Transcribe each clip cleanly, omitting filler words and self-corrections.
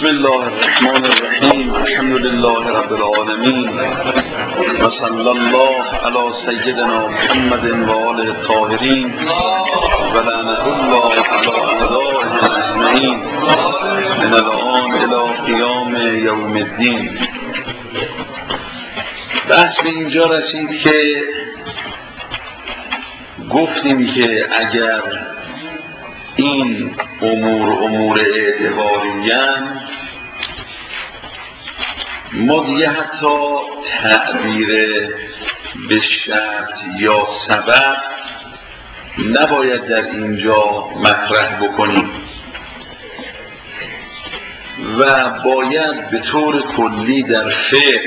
بسم الله الرحمن الرحیم. الحمد لله رب العالمین و صلی الله علی سیدنا محمد و آله الطاهرین و لعنة الله علی اعدائهم اجمعین من الان الی قیام یوم الدین. بحث به اینجا رسید که گفتیم که اگر این امور اعتباری‌اند، ما دیگه حتی تعبیر به شرط یا سبب نباید در اینجا مطرح بکنیم و باید به طور کلی در فقه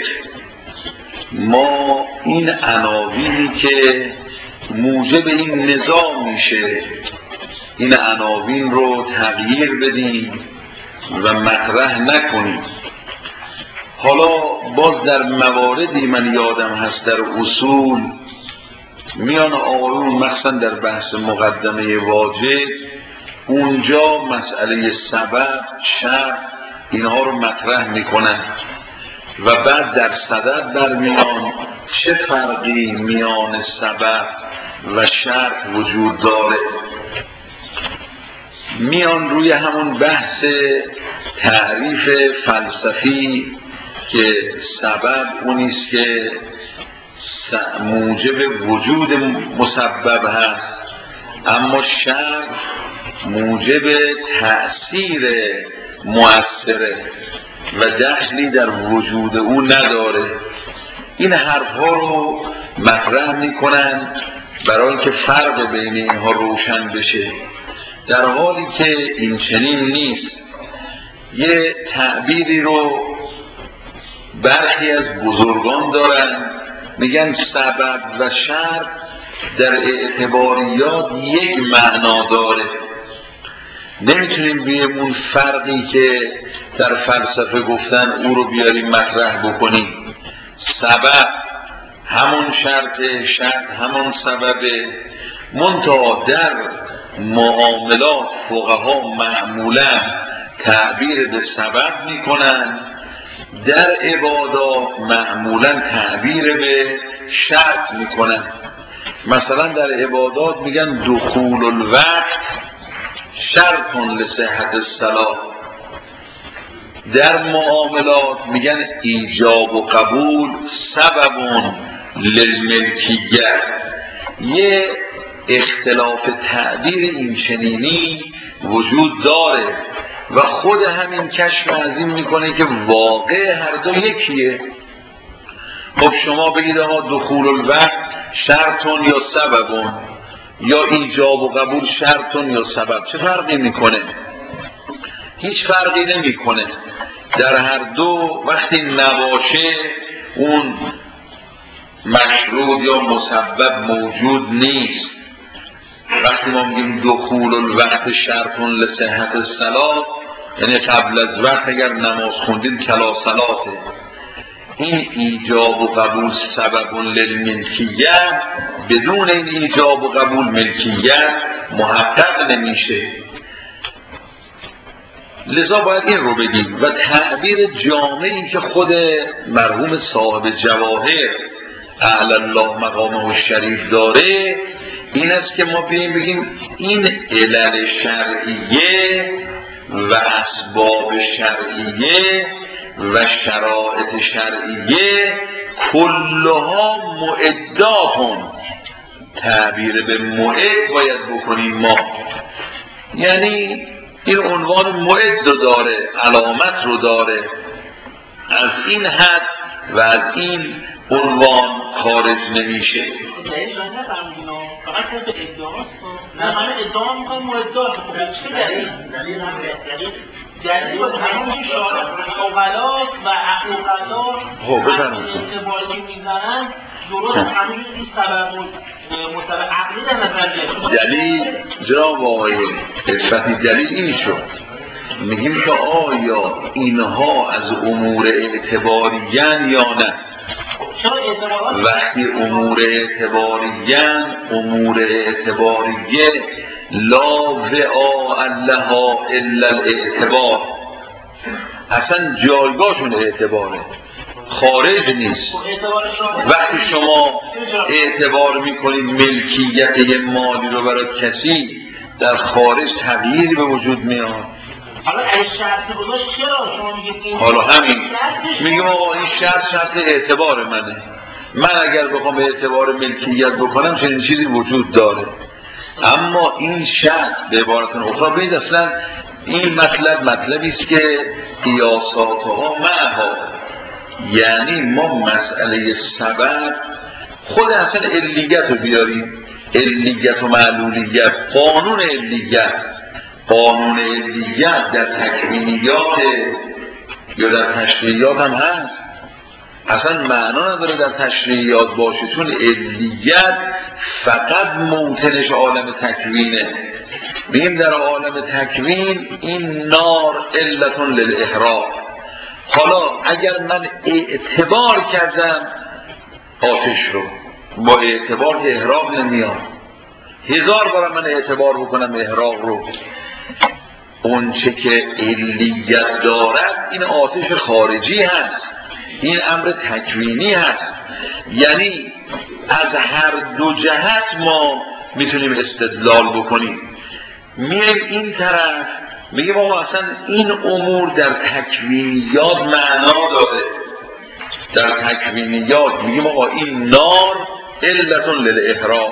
ما این عناوینی که موجب این نظام میشه، این عناوین رو تغییر بدیم و مطرح نکنیم. حالا باز در مواردی من یادم هست در اصول میان آقایون مخصوصا در بحث مقدمه واجب اونجا مسئله سبب، شرط اینها رو مطرح میکنن و بعد در صدد برمیان چه فرقی میان سبب و شرط وجود داره. میان روی همون بحث تعریف فلسفی که سبب اونیست که موجب وجود مسبب هست، اما شرط موجب تأثیر مؤثره و دخلی در وجود او نداره. این حرفها رو مطرح میکنن برای اینکه فرق بین اینها روشن بشه، در حالی که این چنین نیست. یه تعبیری رو برخی از بزرگان دارن، میگن سبب و شرط در اعتباریات یک معنا داره. نمیتونیم بیایم اون فرقی که در فلسفه گفتن او رو بیاریم مطرح بکنیم. سبب همون شرط، شرط همون سببه، منتها در معاملات فقها معمولا تعبیر به سبب میکنن، در عبادات معمولا تعبیر به شرط میکنن. مثلا در عبادات میگن دخول الوقت شرط لصحت الصلاة، در معاملات میگن ایجاب و قبول سبب للملکیه. یه اختلاف تعبیر این چنینی وجود داره و خود همین کشف از این میکنه که واقع هر دو یکیه. خب شما بگید آقا دخول الوقت شرطون یا سببون، یا ایجاب و قبول شرطون یا سبب، چه فرقی میکنه؟ هیچ فرقی نمیکنه. در هر دو وقتی نباشه اون مشروط یا مسبب موجود نیست. وقتی ما میگیم دخول الوقت شرطون لصحت الصلاة، یعنی قبل از وقت اگر نماز خوندید کلا صلاته. این ایجاب و قبول سبب للملکیه، بدون این ایجاب و قبول ملکیت محقق نمیشه. لذا باید این رو بگیم. و تعبیر جامعی که خود مرحوم صاحب جواهر اعلی الله مقامه الشریف داره این است که ما بگیم این علل شرعیه و اسباب شرعیه و شرایط شرعیه کلها معداتون. تعبیر به معد باید بکنیم ما، یعنی این عنوان معد رو داره، علامت رو داره. از این حد و از این عنوان خارج نمیشه. فقط به ادعاست. نه همه ادعا میکنم معدات. خب چه دلیل؟ دلیل همون شغلاست و عقوقلات اعتباری میزنن درست همین این سبب مطلب عقلی در نظر گرفت. دلیل جناب آقای اشرفی دلیل این شد، میگیم که آیا اینها از امور اعتباریان یا نه. وقتی امور اعتباریه لا وعاء لها الا الاعتبار، اصلا جایگاهشون اعتباره، خارج نیست. وقتی شما اعتبار میکنید ملکیت یه مالی رو برای کسی، در خارج تغییری به وجود میاد. حالا این شرط گذاشت چرا شما میگید؟ حالا همین میگم آقا این شرط اعتبار منه. من اگر بخوام اعتبار ملکیت بکنم چنین چیزی وجود داره، اما این شرط به عبارت اخرى ببینید اصلا این مطلبی است که قیاساتها معها، یعنی ما مسئله سبب خود اصلا علیت رو بیاریم، علیت و معلولیت، قانون علیت در تکوینیات یا در تشریعیات هم هست، اصلا معنا نداره در تشریعیات باشه، چون علیت فقط موطنش عالم تکوینه. ببین در عالم تکوین این نار علت للاحراق. حالا اگر من اعتبار کردم آتش رو، با اعتبار که احراق نمیاد، 1000 بار من اعتبار بکنم احراق رو، اون چه که علیت دارد این آتش خارجی هست، این امر تکوینی هست. یعنی از هر دو جهت ما میتونیم استدلال بکنیم. میریم این طرف میگیم آقا اصلا این امور در تکوینیات معنا داره، در تکوینیات میگیم آقا این نار علت للاحراق.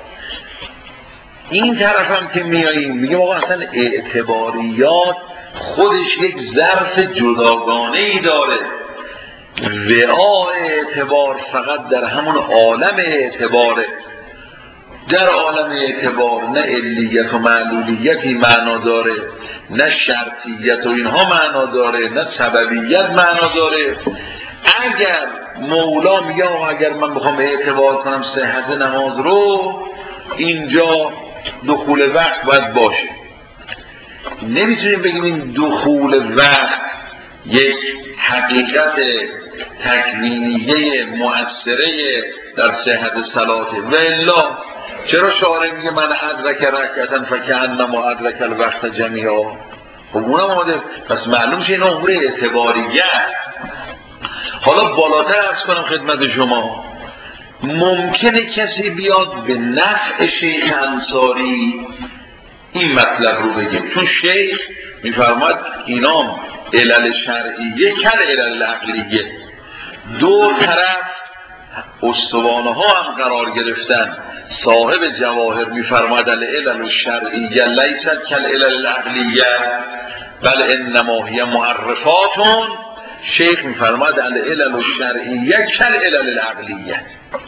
این طرف هم که میاییم میگیم آقا اصلا اعتباریات خودش یک ظرف جداگانه ای داره، وعاء اعتبار فقط در همون عالم اعتباره. در عالم اعتبار نه علیت و معلولیتی معنا داره، نه شرطیت و اینها معنا داره، نه سببیت معنا داره. اگر مولا میگه اگر من بخوام اعتبار کنم صحت نماز رو، اینجا دخول وقت باید باشه. نمیتونیم بگیم این دخول وقت یک حقیقت تکوینیه مؤثره در صحت صلاته. والا چرا شاعر میگه من ادرک رکعتا فکأنما ادرک الوقت جمیعا؟ خب اونم آمده، پس معلوم شه این امور اعتباریه. حالا بالاتر عرض کنم خدمت شما، ممکنه کسی بیاد به نفع شیخ انصاری این مطلب رو بگیم، چون شیخ میفرماد اینام علل شرعیه کل علل عقلیه، دو طرف استوانه ها هم قرار گرفتن. صاحب جواهر میفرماد العلل الشرعیه لیست کل علل عقلیه بل انما هی معرفاتون. شیخ میفرماد العلل الشرعیه کل علل العقلیه.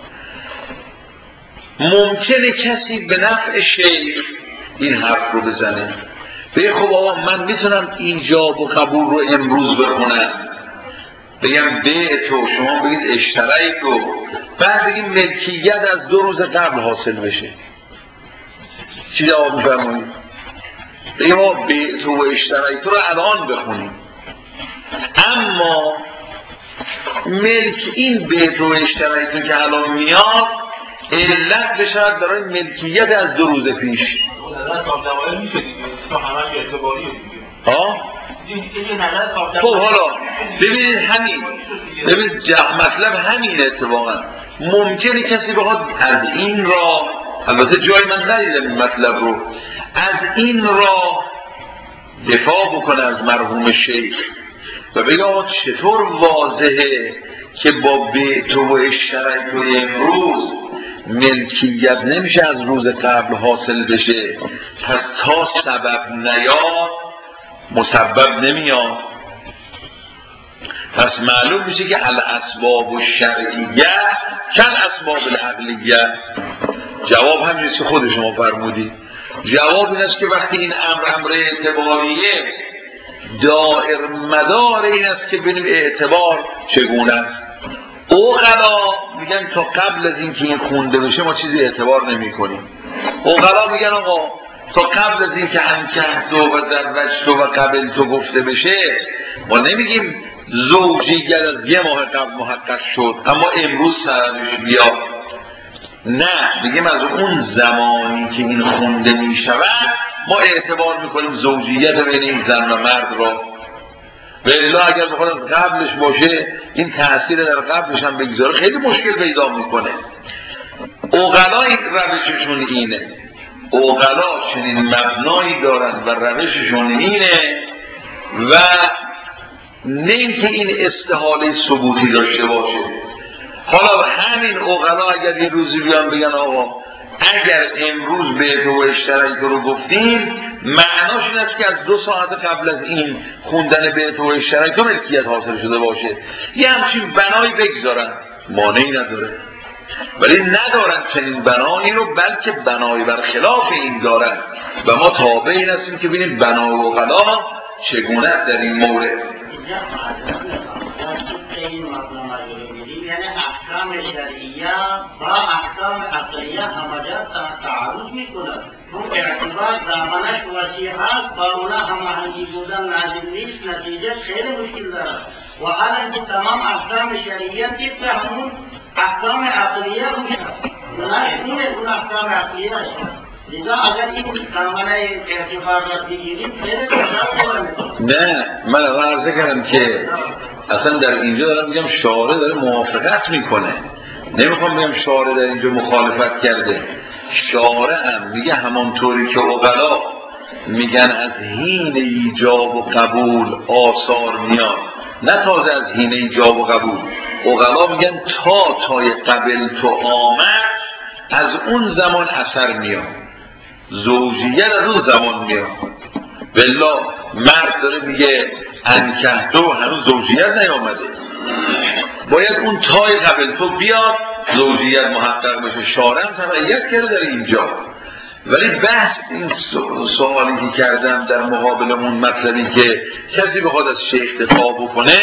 ممکنه کسی به نفع شیخ این حرف رو بزنه، بگه خب آقا من میتونم ایجاب و قبول رو امروز بخونم، بگم بیع تو، شما بگید اشترایی تو، بعد بگیم ملکیت از 2 روز قبل حاصل بشه. چی جواب میفرمایید؟ بگیم آقا بیع تو و اشترایی تو رو الان بخونیم، اما ملک این بیع تو و اشترایی تو که الان میاد علت بشود برای ملکیت از 2 روز پیش. خب حالا ببینید همین، ببینید مطلب همین اتفاقا. ممکنه کسی بخواد از این راه، البته جای من ندیدم این مطلب رو، از این راه دفاع بکنه از مرحوم شیخ و بگه آقا چطور واضحه که با بیت و اشترک و امروز ملکیت نمیشه از روز قبل حاصل بشه، پس تا سبب نیاد مسبب نمیاد. پس معلوم میشه که الاسباب الشرعیه کل اسباب العقلیه. جواب همینیست که خود شما فرمودید. جواب این است که وقتی این امر اعتباریه، دائر مدار این است که ببینیم اعتبار چگونه است. عقلا میگن تا قبل از اینکه این خونده بشه ما چیزی اعتبار نمی کنیم. عقلا میگن آقا تا قبل از اینکه انکحت و زوجت و قبل تو گفته بشه ما نمیگیم زوجیت از 1 ماه قبل محقق شد اما امروز سرش بیاد، نه، بگیم از اون زمانی که این خونده میشود ما اعتبار میکنیم زوجیت بین این زن و مرد را. به الا اگر بخواد از قبلش باشه این تأثیر در قبلش هم بگذاره خیلی مشکل پیدا میکنه. عقلا این روششون اینه، عقلا چنین مبنایی دارن و روششون اینه و نه اینکه این استحاله ثبوتی داشته باشه. حالا همین عقلا اگر یه روزی بیان بگن آقا اگر امروز به تو اشتراک رو گفتیم معناش این است که از 2 ساعت قبل از این خوندن به تو اشتراک تو ملکیت حاصل شده باشه، یه همچین بنایی بگذارن، مانعی نداره. ولی ندارن چنین بنایی رو، بلکه بنای برخلاف این دارن و ما تابع این هستیم که ببینیم بنای عقلا چگونه در این مورد. یعنی احکام شرعیه و احکام عقلیه همجا تعارض میکنند. اون اعتبار زمانش وسیع هست، با اونا هماهنگی بودن لازم نیست، نتیجه خیلی مشکل داره. و حالا که تمام احکام شرعیه طبق همون احکام عقلیه میشه، اون احکام عقلیه هست. لذا اگر این زمانه اعتبار را بگیریم خیلی کار نه، من عرض کردم که اصلا در اینجا دارم میگم شارع داره موافقت میکنه، نمیخوام بگم شارع در اینجا مخالفت کرده. شارع هم میگه همانطوری که عقلا میگن از حین ایجاب و قبول آثار میاد، نه تازه از حین ایجاب و قبول. عقلا میگن تای قبل تو آمد از اون زمان اثر میاد، زوجیت از اون زمان میاد. بالله مرد داره میگه انکحتو هنوز زوجیت نیامده، باید اون تای قبل تو بیاد زوجیت محقق بشه. شارع هم تبعیت کرده در اینجا. ولی بحث این سوالی که کردم در مقابل اون مطلبی که کسی بخواد از شیخ دفاع بکنه،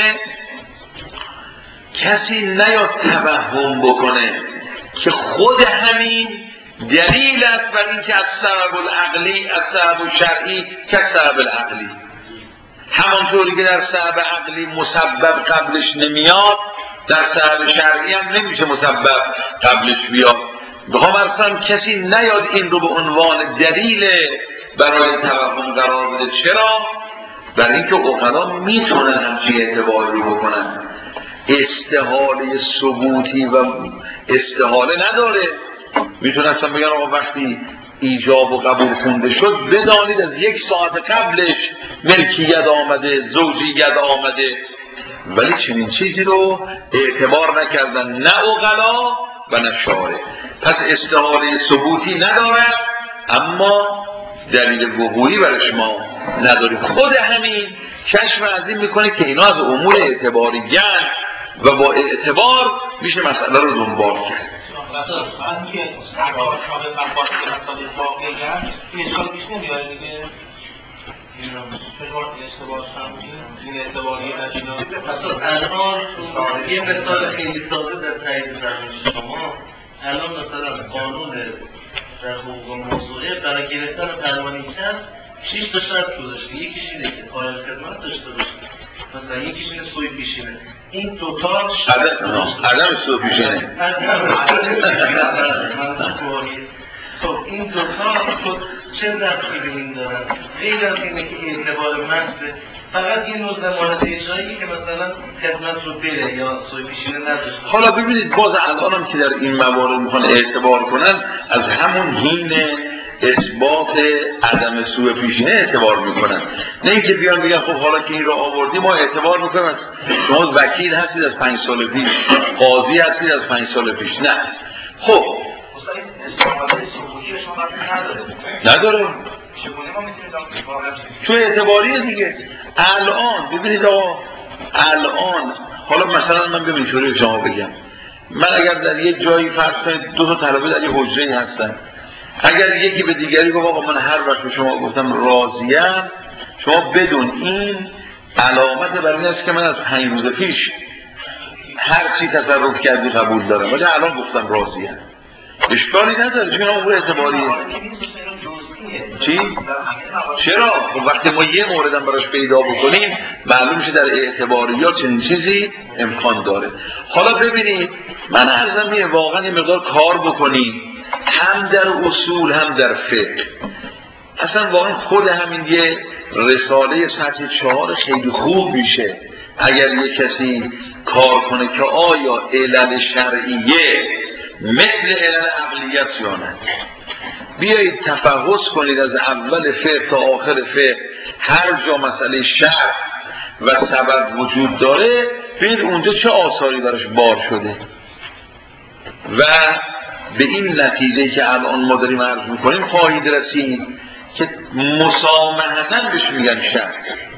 کسی نیاد توهم بکنه که خود همین دلیل است بر این که از سبب العقلی، از سبب شرعی که سبب العقلی، همانطوری که در سبب عقلی مسبب قبلش نمیاد در سبب شرعی هم نمیشه مسبب قبلش بیاد. بخوام ارسم کسی نیاد این رو به عنوان دلیل برای توهم قرار بده. چرا؟ برای اینکه عقلا میتونن همچین اعتبار رو بکنن. استحاله ثبوتی و استحاله نداره. میتونن اصلا بگن آقا وقتی ایجاب و قبول خونده شد بدانید از 1 ساعت قبلش ملکیت آمده، زوجیت آمده. ولی چنین چیزی رو اعتبار نکردن نه عقلا و نه شارع. پس استحاله ثبوتی نداره اما دلیل وقوعی برش ما نداریم. خود همین کشف از این میکنه که اینا از امور اعتباری گن و با اعتبار میشه مسئله رو دنبال کرد. من که سرکار شامل مقاصد مسائل واقعی هست این اشکال پیش نمیاره دیگه؟ این اشتباه این اعتباری نشینا الان یه مثال خیلی ساده در تایید زمین شما. الان مثلا قانون در حقوق موضوعه برای گرفتن پروانه هست 6 تا شرط گذاشته. یکیش اینه که پایان خدمت داشته باشه، مثلا یکیش اینه سوی پیشینه. این دوتا عدم سوی پیشینه. خب این دوتا چه دستی به این دارن؟ غیر از اینه که اعتبار محضه، فقط یه نوع ضمانت اجرایی که مثلا خدمت رو بره یا سوی پیشینه نداشته. حالا ببینید باز الان هم که در این موارد میخوان اعتبار کنن از همون حین اثبات عدم سوء پیشینه اعتبار میکنن، نه اینکه بیان بگن خب حالا که این رو آوردیم ما اعتبار میکنیم شما وکیل هستید از 5 سال پیش، قاضی هستید از 5 سال پیش. نه خب نداره تو اعتباریه دیگه. الان ببینید آقا الان حالا مثلا من ببینید شوری شما بگم، من اگر در یه جایی فرض کنید 2 تا طلبه در یه حجره‌ای هستن، اگر یکی به دیگری گفت آقا من هر وقت به شما گفتم راضیم، شما بدون این علامت برای این است که من از 5 روز پیش هر چی تصرف کردی قبول دارم ولی الان گفتم راضیم. اشکالی نداره چون امور اعتباریه. چی؟ چرا؟ وقتی ما یه موردم براش پیدا بکنیم معلوم میشه در اعتباریات چنین چیزی امکان داره. حالا ببینید من عرضم اینه واقعا یه مقدار کار بکنیم هم در اصول هم در فقه. اصلا واقعا خود همین یه رساله سطح 4 خیلی خوب میشه اگر یک کسی کار کنه که آیا علل شرعیه مثل علل عقلیت یا نه. بیایید تفحص کنید از اول فقه تا آخر فقه، هر جا مسئله شرع و سبب وجود داره ببینید اونجا چه آثاری براش بار شده و به این نتیجه که الان ما داریم عرض میکنیم خواهید رسید که مسامحتاً بهش میگن شرع،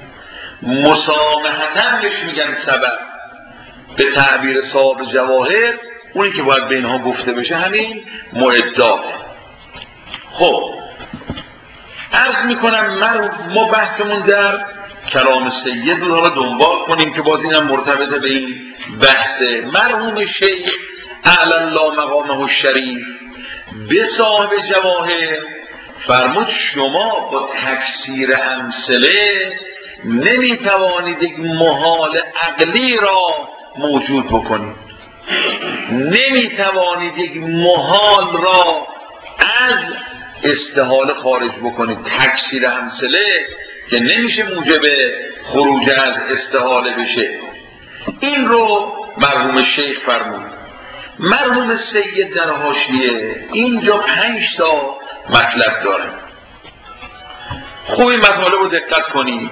مسامحتاً بهش میگن سبب. به تعبیر صاحب جواهر اونی که باید به اینها گفته بشه همین معدات. خب عرض میکنم ما بحثمون در کلام سید رو حالا دنبال کنیم که باز اینم مرتبط به این بحثه. مرحوم شیخ اعلی الله مقامه الشریف به صاحب جواهر فرمود شما با تکثیر امثله نمیتوانید یک محال عقلی را موجود بکنید، نمیتوانید یک محال را از استحاله خارج بکنید. تکثیر امثله که نمیشه موجب خروج از استحاله بشه. این رو مرحوم شیخ فرمود. مرحوم سید در حاشیه اینجا 5 تا مطلب داره. خوب این مطالب رو دقت کنید.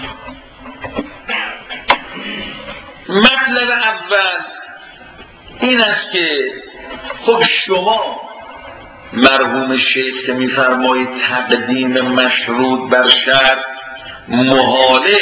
مطلب اول این است که خب شما مرحوم شیخ که میفرمایید تقدیم مشروط بر شرط محاله،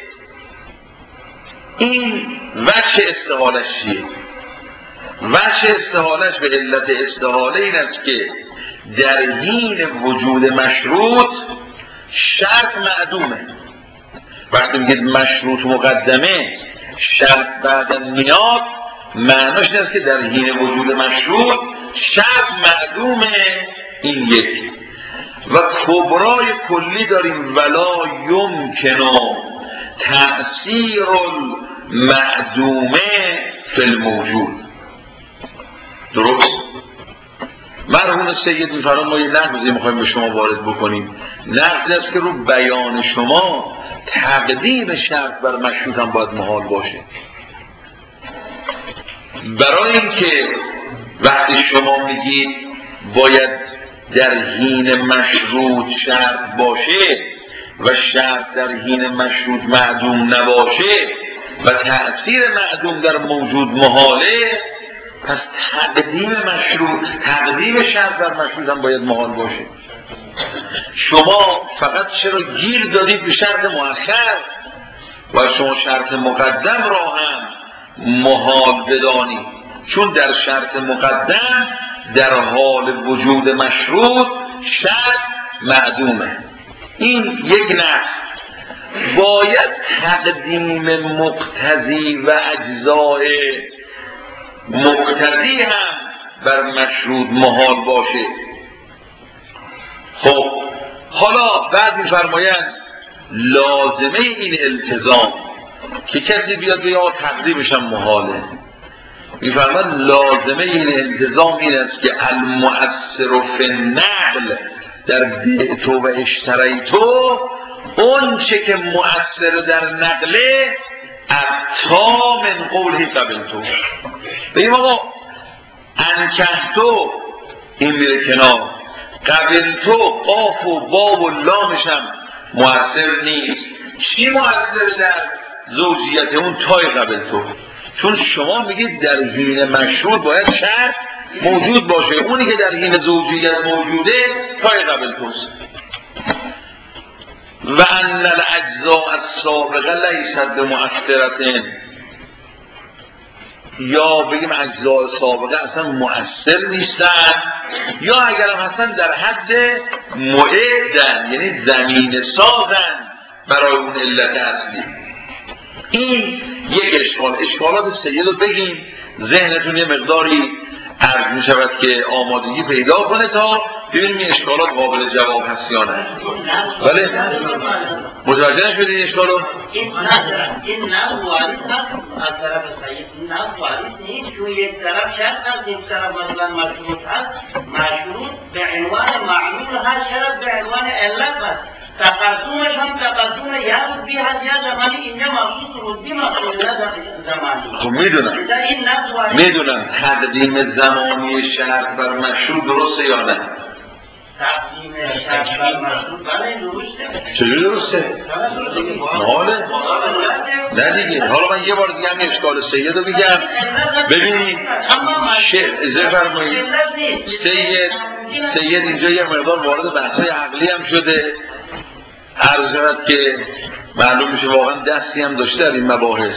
این وجه استحالش چیه؟ وجه استحالش به علت استحاله این است که در حین وجود مشروط شرط معدومه. وقتی میگید مشروط مقدمه شرط بعد میاد معناش این است که در حین وجود مشروط شرط معدومه. این یک. و کبرای کلی داریم ولا یمکنه تأثیر المعدومه فی الموجود. درست؟ مرحوم سید میفرمایند ما یه نقضی میخوایم به شما وارد بکنیم. نقضی است که رو بیان شما تقدیم شرط بر مشروط هم باید محال باشه. برای اینکه وقتی شما میگید باید در حین مشروط شرط باشه و شرط در حین مشروط معدوم نباشه و تأثیر معدوم در موجود محاله، پس تقدیم شرط در مشروط هم باید محال باشه. شما فقط چرا گیر دادید به شرط مؤخر و شما شرط مقدم را هم محال بدانید؟ چون در شرط مقدم در حال وجود مشروط شرط معدومه. این یک نقص. باید تقدیم مقتضی و اجزای مقتضی هم بر مشروط محال باشه. خب حالا بعد می‌فرمایند لازمه این التزام که کسی بیاد بگه تقدیمش هم محاله، می‌فرمایند لازمه این التزام این است که المؤثر فی النقل در بعتو و اشتریتو، اون چه که مؤثر در نقله اتا من قوله قبلتو. بگیم آقا انکحتو این میره کنار، قبلتو قاف و باب و لامش هم مؤثر نیست. چی مؤثر در زوجیت اون؟ تای قبلتو. چون شما میگید در حین مشروط باید شرط موجود باشه، اونی که در حین زوجیت موجوده تای قبلتوست. و ان الاجزاء السابقه لیست بمؤثرة، یا بگیم اجزاء سابقه اصلا مؤثر نیستن، یا اگر هم هستن در حد معدن، یعنی زمین سازن برای اون علت اصلی. این یک اشکال. اشکالات سید رو بگیم ذهنتون یه مقداری عرض می شود که آمادگی پیدا کنه تا ببینیم این اشکالات قابل جواب هست یا نه. بله؟ متوجه نشدید این اشکال رو؟ این نه وارد هست از طرف سید، نه وارد نیست، چون یک طرف شرط هست، یک طرف مثلا مشروط هست. مشروط به عنوان معلول هست، شرط به عنوان علت هست. تقدمش هم تقدم یا رودی هست یا زمانی، اینجا مخصوص رودی مخصوص زمانی. خب میدونم تقدیم زمانی شرط بر مشروط درسته یا نه؟ تقدیم شرط بر مشروط بله درسته. چجوری درسته؟ حاله؟ نه دیگه. حالا من یه بار دیگه هم اشکال سید رو بگم. ببینید فرمایید سید اینجا یه مقدار وارد بحثای عقلی هم شده، عرض شود که معلوم میشه واقعا دستی هم داشته در این مباحث.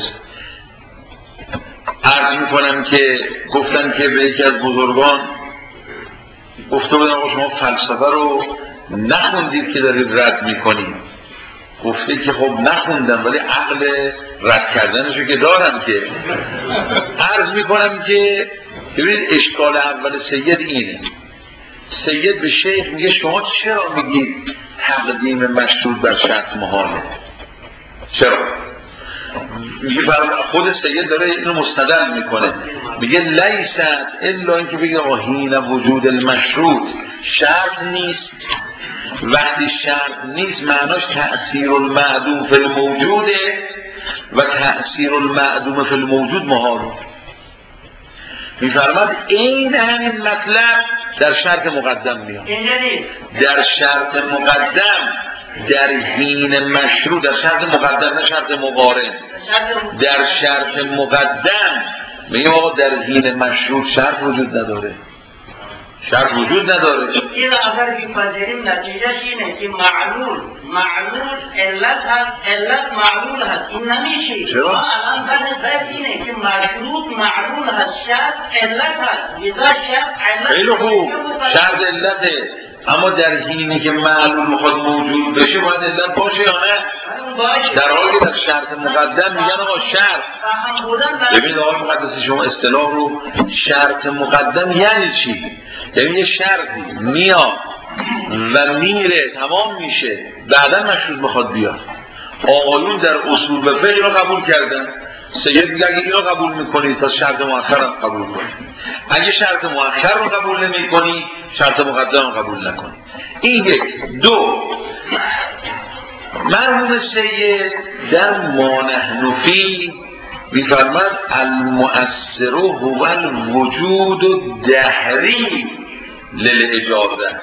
عرض میکنم که گفتن که به یکی از بزرگان گفته بودن آقا شما فلسفه رو نخوندید که دارید رد میکنید. گفته که خب نخوندم ولی عقل رد کردنشو که دارم. که عرض میکنم که ببینید اشکال اول سید اینه. سید به شیخ میگه شما چرا میگید تقدیم مشروط بر شرط محاله؟ چرا؟ میگه خود سید داره اینو مستدل میکنه، میگه لیست الا اینکه بگه حین وجود المشروط شرط نیست. وقتی شرط نیست معناش تأثیر المعدوم فی الموجوده و تأثیر المعدوم فی الموجود محاله. میفرماد این همین مطلب در شرط مقدم میاد. در شرط مقدم در حین مشروط، در شرط مقدم نه شرط مقارن، در شرط مقدم میگه آقا در حین مشروط شرط وجود نداره. شرط وجود نداره. این اگر بپذیریم نتیجهش اینه که معلول علت هست، علت معلول هست. این نمیشه. چرا؟ الان بحث اینه که مشروط معلول هست، شرط علت هست. لذا شرط علت. خیلی خوب. شرط علته. اما در حینی که معلول میخواد موجود بشه باید علت باشه یا نه؟ در حالی که در شرط مقدم میگن آقا شرط. ببینید آقای مقدسی شما اصطلاح رو شرط مقدم یعنی چی؟ یعنی یه شرطی میاد و میره تمام میشه بعدا مشروط میخواد بیاد. آقایون در اصول و فقه رو قبول کردن. سید میگه اگه اینو قبول میکنید پس شرط مؤخر هم قبول کنید. اگه شرط مؤخر رو قبول نمیکنی شرط مقدم رو قبول نکنید. این یک. دو، مرحوم سید در ما نحن فیه میفرماد المؤثر هو الوجود الدهری للاجازه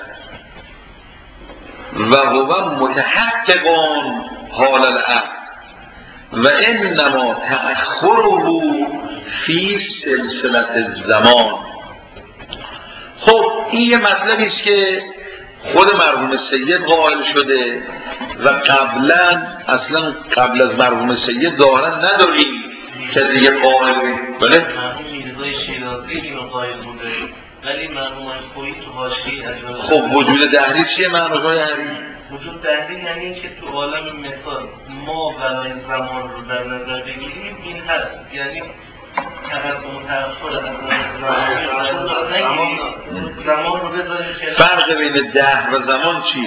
و هو متحقق حال العقل و انما تأخره فی سلسله الزمان. خب این یه مطلبی است که خود مرحوم سید قائل شده و اصلا قبل از مرحوم سید ظاهرا نداریم که دیگه قائل بود. بله؟ مرحوم میرزای شیرازی اینو قائل بوده ولی مرحوم خویی تو حاشیه اجازه. خب وجود دهری چیه معنای دهری؟ وجود دهری یعنی اینکه تو عالم مثال ما برای زمان رو در نظر بگیریم این هست، یعنی تقدم تأخر زمان رو بذاریم که فرق بین دهر و زمان چیه؟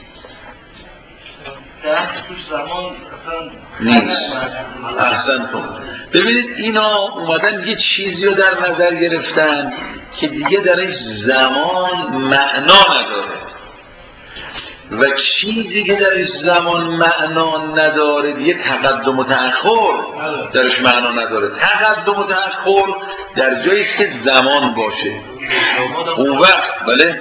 دهر توش زمان اصلا نیست. احسنتون. ببینید اینا اومدن یه چیزی رو در نظر گرفتن که دیگه درش زمان معنا نداره و چیزی که درش زمان معنا نداره دیگه تقدم و تأخر درش معنا نداره. تقدم و تأخر در جایی است که زمان باشه. اون وقت بله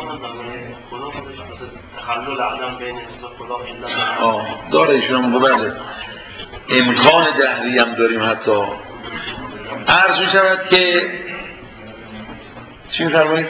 داره ایشون هم بله امکان دهری هم داریم. حتی عرض می شود که چی می فرمایید؟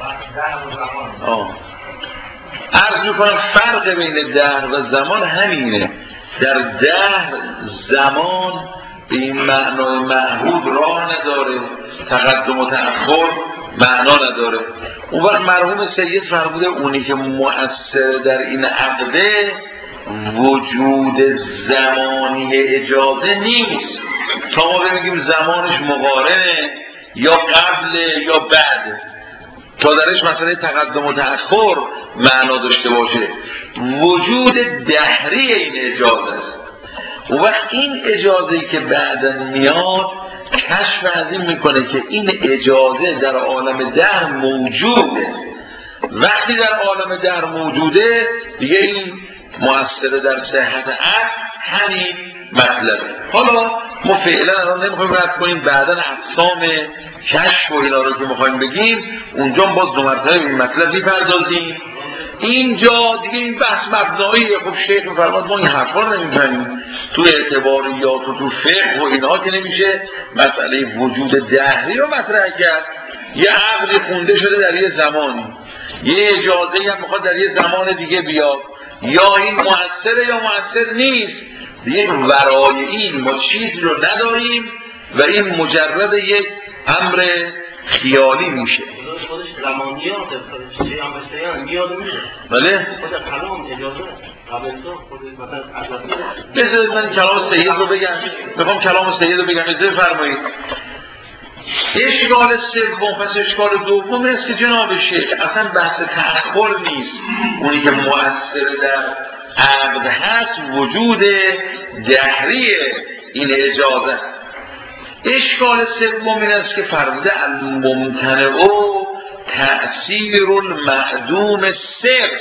عرض می کنم فرق بین دهر و زمان همینه. در دهر زمان به این معنای معهود راه نداره، تقدم و تأخر معنا نداره. اون وقت مرحوم سید فرموده اونی که مؤثر در این عقده وجود زمانی اجازه نیست تا ما بگیم زمانش مقارنه یا قبل یا بعد، تا درش مسئله تقدم و تأخر معنا داشته باشه. وجود دهری این اجازه است. اون وقت این اجازه‌ای که بعداً میاد کشف از این میکنه که این اجازه در عالم دهر موجوده. وقتی در عالم دهر موجوده دیگه این مؤثر در صحت عقل همین مطلبه. حالا ما فعلا الان نمیخوایم رد کنیم، بعدا اقسام کشف و اینا رو که میخوایم بگیم اونجا باز دو مرتبه این مطلب میپردازیم. اینجا دیگه این بحث مبناییه. خب شیخ میفرماد ما این حرفا رو نمیفهمیم، تو اعتباریات و تو فقه و اینها که نمیشه مسئله وجود دهری رو مطرح کرد. یه عقلی خونده شده در یه زمانی، یه اجازه‌ای هم میخواد در یه زمان دیگه بیاد، یا این مؤثره یا مؤثر نیست. دیگه ورای این ما چیزی رو نداریم و این مجرد یک امر خیالی میشه. خودش زمانیات میاد میشه. بله؟ خود کلام اجازه قبل تو خود مثلا بذارید من کلام سید رو بگم. میخوام کلام سید رو بگم. اجازه فرمایید. اشکال سوم، پس اشکال دوم است که جناب شیخ اصلا بحث تأخر نیست. اونی که مؤثر در عقد هست وجود دهری این اجازه. اشکال سوم این است که فرموده الممتنع و تأثیر المعدوم صرف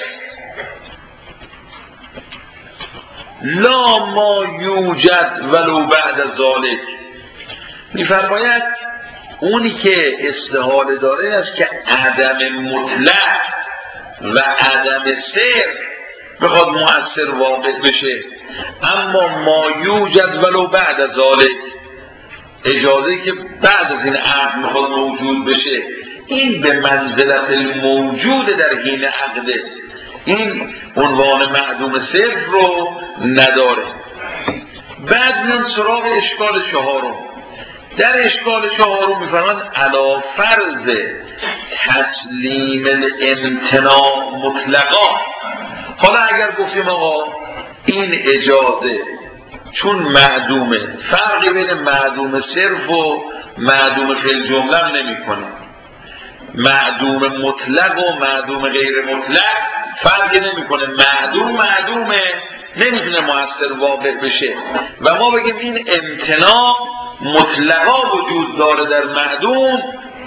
لا ما یوجد ولو بعد ذالک. میفرماید اونی که استحاله داره این است که عدم مطلق و عدم صرف بخواد مؤثر واقع بشه، اما ما یوجد ولو بعد ذالک، اجازه‌ای که بعد از این عقد میخواد موجود بشه، این به منزلت الموجود در حین عقده، این عنوان معدوم صرف رو نداره. بعد میان سراغ اشکال چهارم. در اشکال چهارم میفرمان علی فرض تسلیم الامتناع مطلقا. حالا اگر گفتیم آقا این اجازه چون معدومه، فرقی بین معدوم صرف و معدوم فی الجمله هم نمی‌کنه، معدوم مطلق و معدوم غیر مطلق فرقی نمی‌کنه، معدومه نمیتونه مؤثر واقع بشه و ما بگیم این امتناع مطلقا وجود داره در معدوم.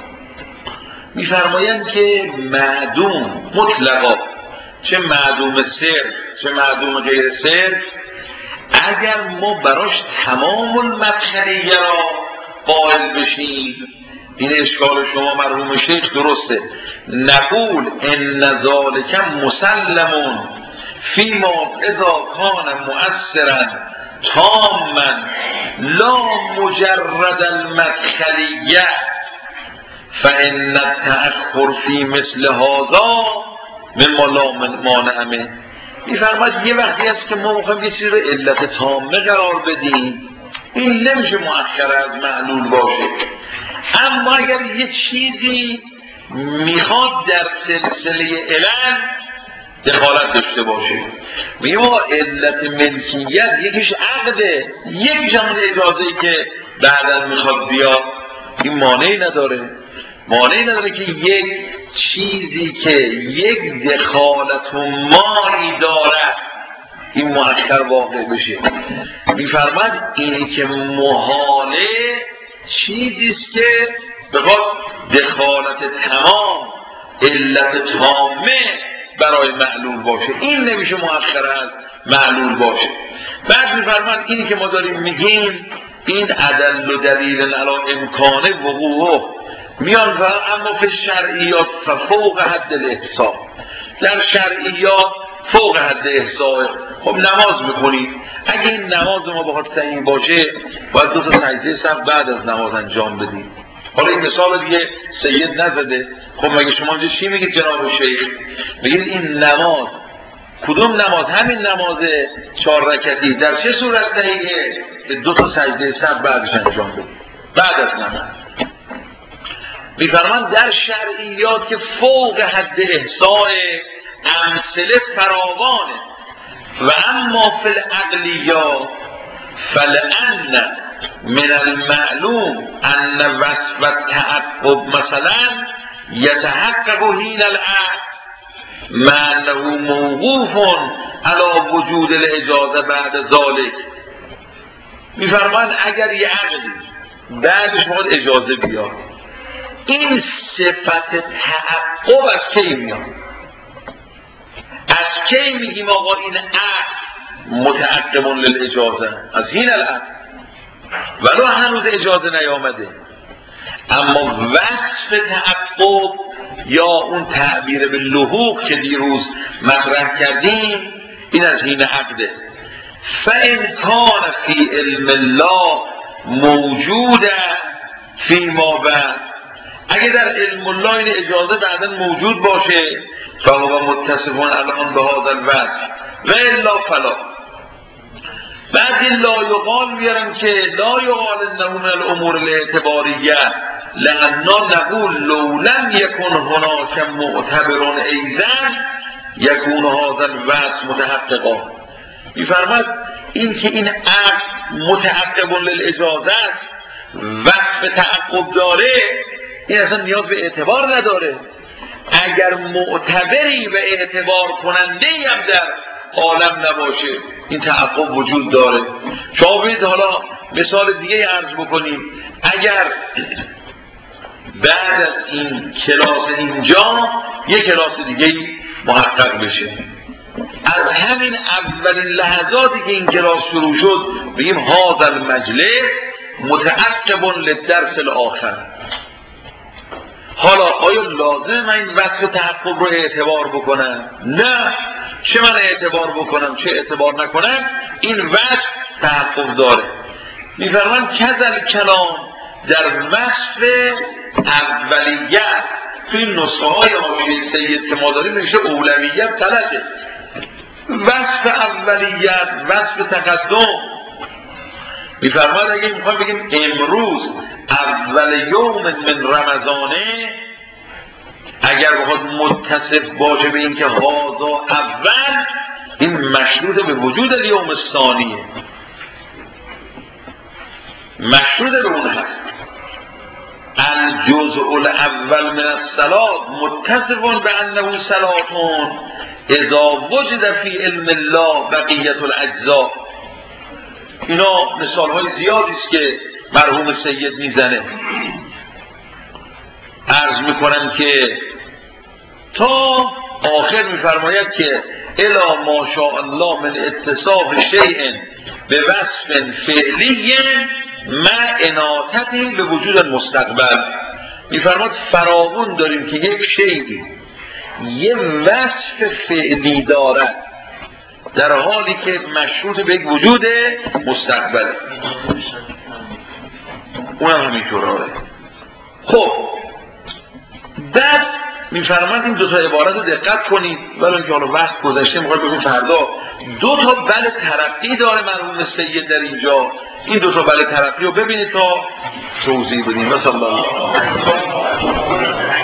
میفرمایند که معدوم مطلقا، چه معدوم صرف چه معدوم غیر صرف، اگر ما براش تمام المدخلیه را قائل بشیم، این اشکال شما مرحوم شیخ درسته، نقول ان ذالک مسلم فیما اذا کان مؤثرا تاما لا مجرد المدخلیه فان التأخر فی مثل هذا مما لا مانع منه. میفرماید یه وقتی هست که ما میخوایم یه چیزی رو علت تامه قرار بدیم، این نمیشه مؤخر از معلول باشه. اما اگر یه چیزی میخواد در سلسله علل دخالت داشته باشه، میگه ما علت ملکیت یکیش عقده، یکیش همون اجازه‌ای که بعداً میخواد بیاد، این مانعی نداره که یک چیزی که یک دخالت و مانی دارد این مؤخر واقع بشه. میفرماید اینی که محاله چیزیست که بخواد دخالت تمام علت تامه برای معلول باشه، این نمیشه مؤخر از معلول باشه. بعد میفرماید اینی که ما داریم میگیم این ادل و دلیل علی امکان وقوعه میان و اما فی شرعیات فوق حد الاحصاء، در شرعیات فوق حد احصاء. خب نماز میکنید، اگه این نماز ما بخواد صحیح باشه باید 2 تا سجده سهو بعد از نماز انجام بدید. حالا این مثال دیگه سید نزده. خب مگه شما اینجا چی میگید جناب شیخ؟ میگید این نماز، کدوم نماز؟ همین نماز 4 رکعتی در چه صورت صحیحه؟ 2 تا سجده سهو بعدش انجام بدید بعد از نماز. میفرمان در شرعیات که فوق حد احصاء امثله فراوانه و اما فی العقلیات فلأن من المعلوم ان وصف التعقب مثلا یتحقق حین العقد مع انه موقوف علی وجود الاجازه بعد ذلك. میفرمان اگر یه عقدی بعدش باید اجازه بیاد، این صفت تعقب از کی میاد؟ از کی میگیم آقا این عقد متعقب للاجازه؟ از این العقد ولو هنوز اجازه نیامده. اما وصف تعقب یا اون تعبیر به لحوق که دیروز مطرح کردیم این از این عقده. فإن کان فی علم الله موجوده فی ما بعد، اگه در علم الله این اجازه بعدا موجود باشه فهو متصفون الان به هذا الوصف و الا فلا. بعد این لا یقال بیارم که لا یقال انه من الامور الاعتباریه لأننا نقول لو لم یکن هناک معتبر ایضا یکون هذا الوصف متحققا. میفرماد این که این عقد متعقب للاجازه است، وصف تعقب داره، این اصلا نیاز به اعتبار نداره. اگر معتبری و اعتبار کننده هم در عالم نباشه این تعقب وجود داره. شما ببینید حالا مثال دیگه عرض بکنیم، اگر بعد از این کلاس اینجا یک کلاس دیگه محقق بشه، از همین اولین لحظاتی که این کلاس شروع شد بگیم هذا المجلس متعقب للدرس الاخر. حالا آیا لازم من این وصف تعقب رو اعتبار بکنم؟ نه. چه من اعتبار بکنم چه اعتبار نکنم این وصف تعقب داره. میفرمان کذل کلام در وصف اولیت توی نسخه های حاشیه سید که ما داریم نوشته اولویت غلطه. وصف اولیت، وصف تقدم. میفرماد اگه میخوایم بگیم امروز اول یوم من رمضانه، اگر بخواد متصف باشه به این که هذا اول، این مشروط به وجود الیوم الثانیه، مشروط به اون هست. الجزء الاول من الصلاة متصف بانه صلاة اذا وجد فی علم الله بقیت الاجزاء. اینا مثال های زیادی است که مرحوم سید میزنه. عرض میکنم که تا آخر میفرماید که الا ما شاء الله من اتصاف شیء به وصف فعلی مع اناطته به وجود المستقبل. میفرماید فراوون داریم که یک شیء یه وصف فعلی دارد در حالی که مشروط به یک وجود مستقبل، اونم همینطور آره. خب بعد میفرماید این دو تا عبارت رو دقت کنید، ولی اینکه حالا وقت گذشته میخواد بگیم فردا دو تا بله ترقی داره مرحوم سید در اینجا. این دو تا بله ترقی رو ببینید تا توضیح بدیم. مثلا